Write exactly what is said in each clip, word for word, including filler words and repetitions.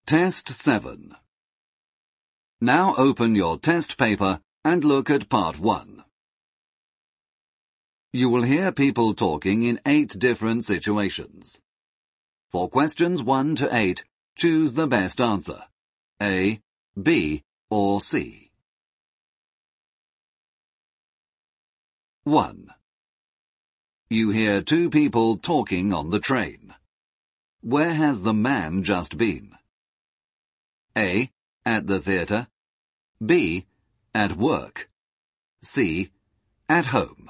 Test seven. Now open your test paper and look at part one. You will hear people talking in eight different situations. For questions one to eight, choose the best answer, A, B, or C. one. You hear two people talking on the train. Where has the man just been? A. At the theatre. B. At work. C. At home.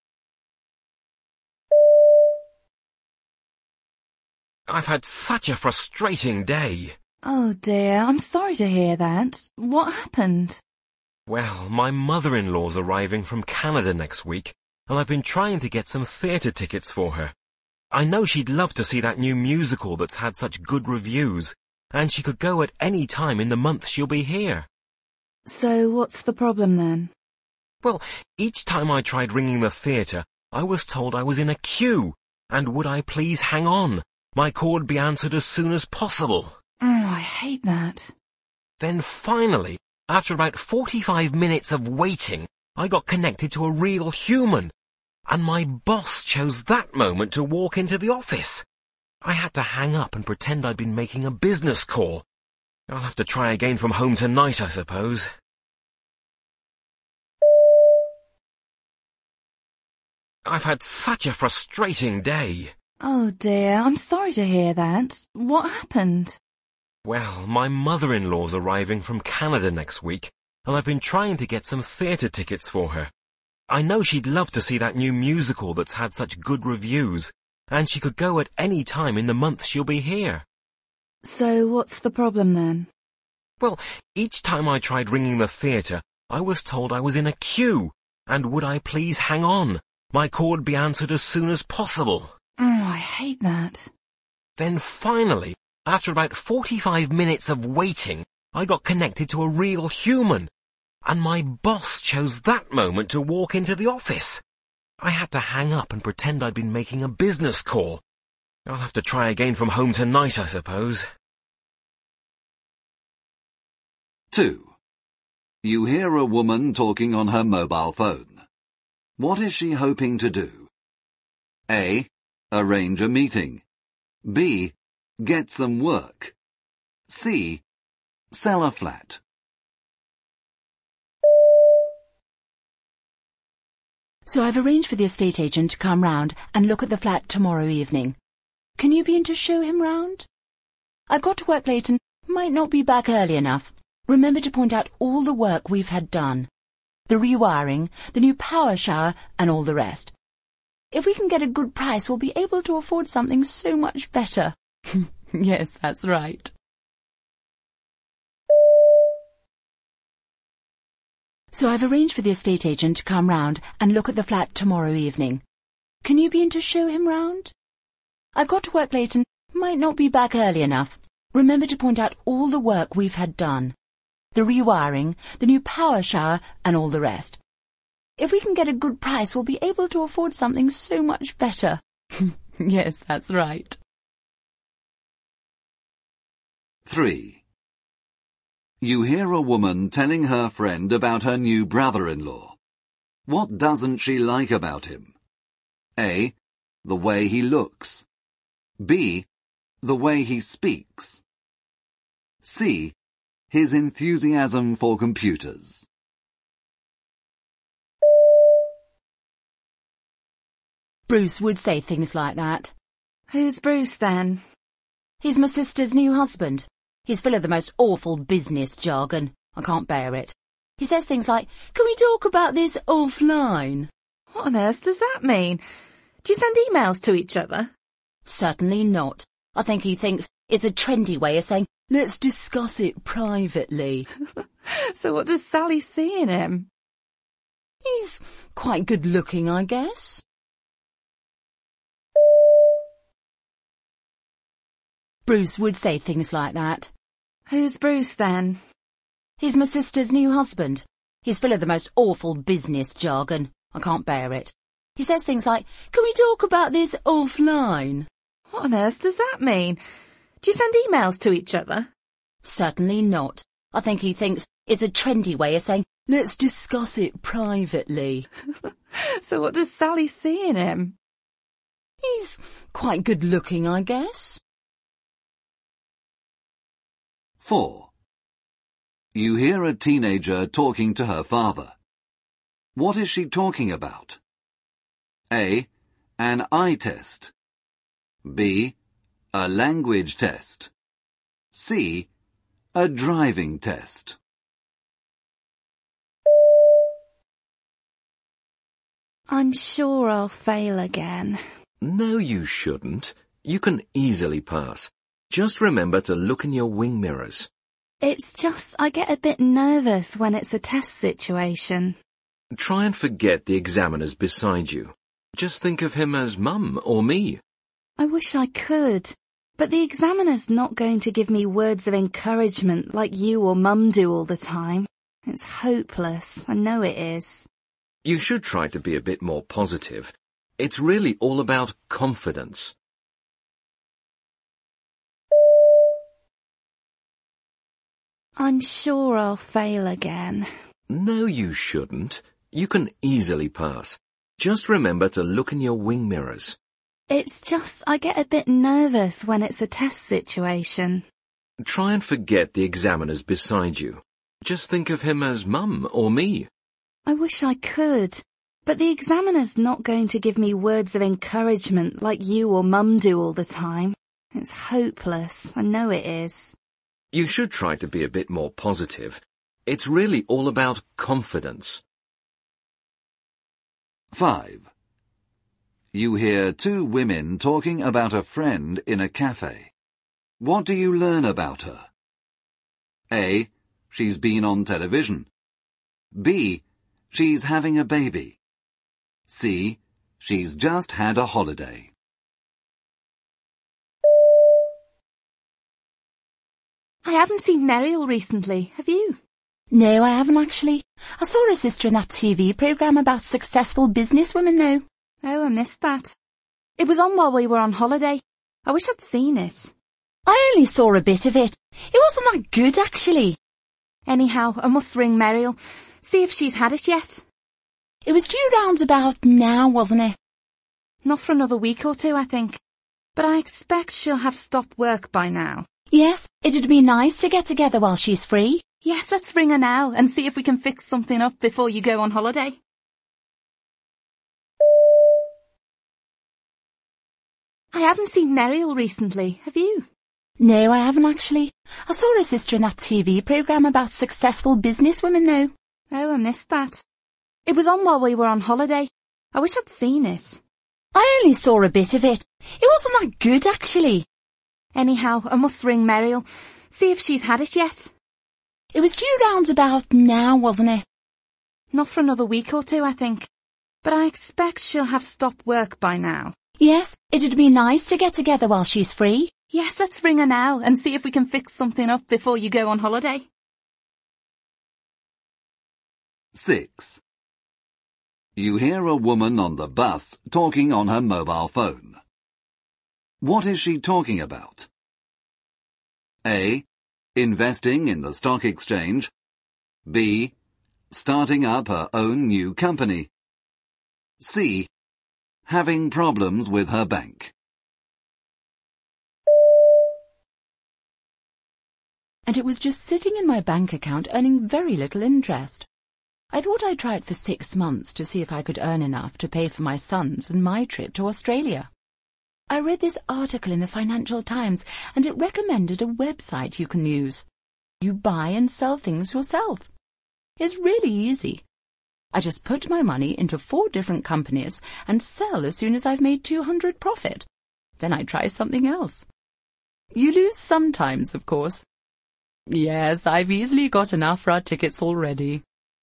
I've had such a frustrating day. Oh dear, I'm sorry to hear that. What happened? Well, my mother-in-law's arriving from Canada next week, and I've been trying to get some theatre tickets for her. I know she'd love to see that new musical that's had such good reviews, and she could go at any time in the month she'll be here. So what's the problem then? Well, each time I tried ringing the theatre, I was told I was in a queue, and would I please hang on? My call would be answered as soon as possible. Oh, I hate that. Then finally, after about forty-five minutes of waiting, I got connected to a real human, and my boss chose that moment to walk into the office. I had to hang up and pretend I'd been making a business call. I'll have to try again from home tonight, I suppose. I've had such a frustrating day. Oh dear, I'm sorry to hear that. What happened? Well, my mother-in-law's arriving from Canada next week, and I've been trying to get some theatre tickets for her. I know she'd love to see that new musical that's had such good reviews, and she could go at any time in the month she'll be here. So what's the problem then? Well, each time I tried ringing the theatre, I was told I was in a queue, and would I please hang on? My call would be answered as soon as possible. Oh, I hate that. Then finally, after about forty-five minutes of waiting, I got connected to a real human, and my boss chose that moment to walk into the office. I had to hang up and pretend I'd been making a business call. I'll have to try again from home tonight, I suppose. two. You hear a woman talking on her mobile phone. What is she hoping to do? A. Arrange a meeting. B. Get some work. C. Sell a flat. So I've arranged for the estate agent to come round and look at the flat tomorrow evening. Can you be in to show him round? I've got to work late and might not be back early enough. Remember to point out all the work we've had done. The rewiring, the new power shower and all the rest. If we can get a good price, we'll be able to afford something so much better. Yes, that's right. So I've arranged for the estate agent to come round and look at the flat tomorrow evening. Can you be in to show him round? I've got to work late and might not be back early enough. Remember to point out all the work we've had done. The rewiring, the new power shower and all the rest. If we can get a good price, we'll be able to afford something so much better. Yes, that's right. three. You hear a woman telling her friend about her new brother-in-law. What doesn't she like about him? A. The way he looks. B. The way he speaks. C. His enthusiasm for computers. Bruce would say things like that. Who's Bruce then? He's my sister's new husband. He's full of the most awful business jargon. I can't bear it. He says things like, "Can we talk about this offline?" What on earth does that mean? Do you send emails to each other? Certainly not. I think he thinks it's a trendy way of saying, "Let's discuss it privately." So what does Sally see in him? He's quite good looking, I guess. Bruce would say things like that. Who's Bruce then? He's my sister's new husband. He's full of the most awful business jargon. I can't bear it. He says things like, "Can we talk about this offline?" What on earth does that mean? Do you send emails to each other? Certainly not. I think he thinks it's a trendy way of saying, let's discuss it privately. So what does Sally see in him? He's quite good looking, I guess. four. You hear a teenager talking to her father. What is she talking about? A. An eye test. B. A language test. C. A driving test. I'm sure I'll fail again. No, you shouldn't. You can easily pass. Just remember to look in your wing mirrors. It's just I get a bit nervous when it's a test situation. Try and forget the examiners beside you. Just think of him as Mum or me. I wish I could, but the examiner's not going to give me words of encouragement like you or Mum do all the time. It's hopeless, I know it is. You should try to be a bit more positive. It's really all about confidence. I'm sure I'll fail again. No, you shouldn't. You can easily pass. Just remember to look in your wing mirrors. It's just I get a bit nervous when it's a test situation. Try and forget the examiners beside you. Just think of him as Mum or me. I wish I could, but the examiner's not going to give me words of encouragement like you or Mum do all the time. It's hopeless, I know it is. You should try to be a bit more positive. It's really all about confidence. five. You hear two women talking about a friend in a cafe. What do you learn about her? A. She's been on television. B. She's having a baby. C. She's just had a holiday. I haven't seen Muriel recently, have you? No, I haven't actually. I saw her sister in that T V programme about successful businesswomen though. Oh, I missed that. It was on while we were on holiday. I wish I'd seen it. I only saw a bit of it. It wasn't that good actually. Anyhow, I must ring Muriel, see if she's had it yet. It was due round about now, wasn't it? Not for another week or two, I think. But I expect she'll have stopped work by now. Yes, it'd be nice to get together while she's free. Yes, let's ring her now and see if we can fix something up before you go on holiday. I haven't seen Muriel recently, have you? No, I haven't actually. I saw her sister in that T V programme about successful businesswomen though. Oh, I missed that. It was on while we were on holiday. I wish I'd seen it. I only saw a bit of it. It wasn't that good actually. Anyhow, I must ring Muriel, see if she's had it yet. It was due round about now, wasn't it? Not for another week or two, I think. But I expect she'll have stopped work by now. Yes, it'd be nice to get together while she's free. Yes, let's ring her now and see if we can fix something up before you go on holiday. six. You hear a woman on the bus talking on her mobile phone. What is she talking about? A. Investing in the stock exchange. B. Starting up her own new company. C. Having problems with her bank. And it was just sitting in my bank account earning very little interest. I thought I'd try it for six months to see if I could earn enough to pay for my son's and my trip to Australia. I read this article in the Financial Times and it recommended a website you can use. You buy and sell things yourself. It's really easy. I just put my money into four different companies and sell as soon as I've made two hundred profit. Then I try something else. You lose sometimes, of course. Yes, I've easily got enough for our tickets already.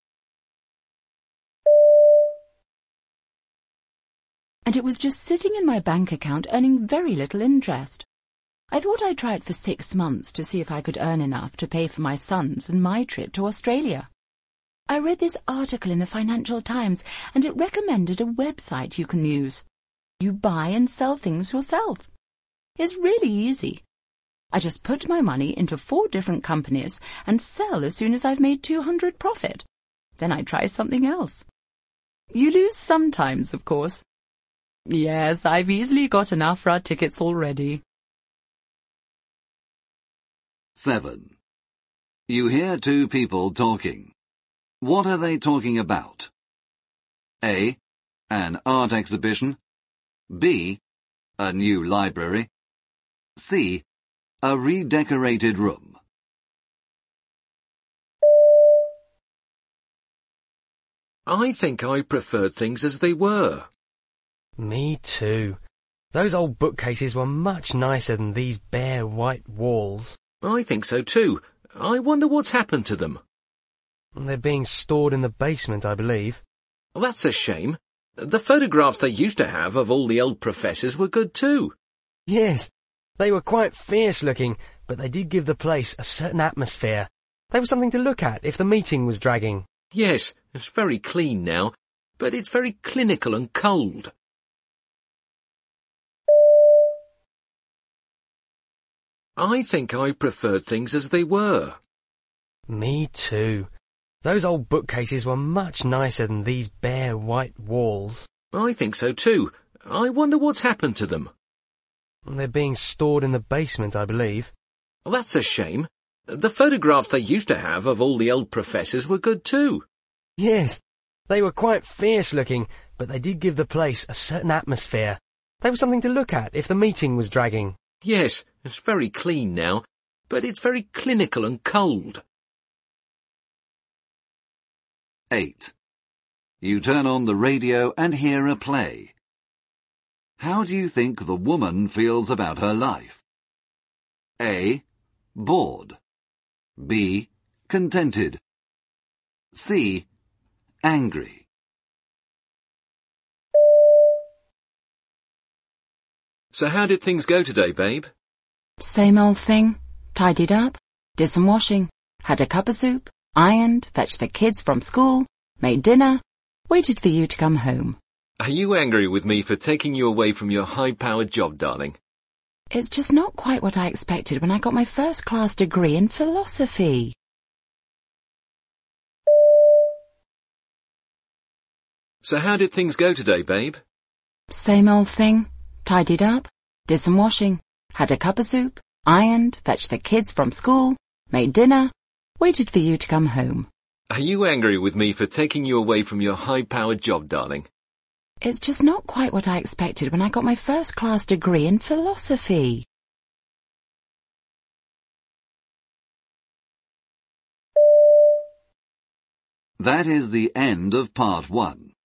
And it was just sitting in my bank account earning very little interest. I thought I'd try it for six months to see if I could earn enough to pay for my son's and my trip to Australia. I read this article in the Financial Times and it recommended a website you can use. You buy and sell things yourself. It's really easy. I just put my money into four different companies and sell as soon as I've made two hundred profit. Then I try something else. You lose sometimes, of course. Yes, I've easily got enough for our tickets already. seven. You hear two people talking. What are they talking about? A. An art exhibition. B. A new library. C. A redecorated room. I think I preferred things as they were. Me too. Those old bookcases were much nicer than these bare white walls. I think so too. I wonder what's happened to them. They're being stored in the basement, I believe. Well, that's a shame. The photographs they used to have of all the old professors were good too. Yes, they were quite fierce looking, but they did give the place a certain atmosphere. They were something to look at if the meeting was dragging. Yes, it's very clean now, but it's very clinical and cold. I think I preferred things as they were. Me too. Those old bookcases were much nicer than these bare white walls. I think so too. I wonder what's happened to them. They're being stored in the basement, I believe. Well, that's a shame. The photographs they used to have of all the old professors were good too. Yes, they were quite fierce looking, but they did give the place a certain atmosphere. They were something to look at if the meeting was dragging. Yes, it's very clean now, but it's very clinical and cold. eight. You turn on the radio and hear a play. How do you think the woman feels about her life? A. Bored. B. Contented. C. Angry. So how did things go today, babe? Same old thing. Tidied up, did some washing, had a cup of soup, ironed, fetched the kids from school, made dinner, waited for you to come home. Are you angry with me for taking you away from your high-powered job, darling? It's just not quite what I expected when I got my first-class degree in philosophy. So how did things go today, babe? Same old thing. Tidied up, did some washing, had a cup of soup, ironed, fetched the kids from school, made dinner, waited for you to come home. Are you angry with me for taking you away from your high-powered job, darling? It's just not quite what I expected when I got my first-class degree in philosophy. That is the end of part one.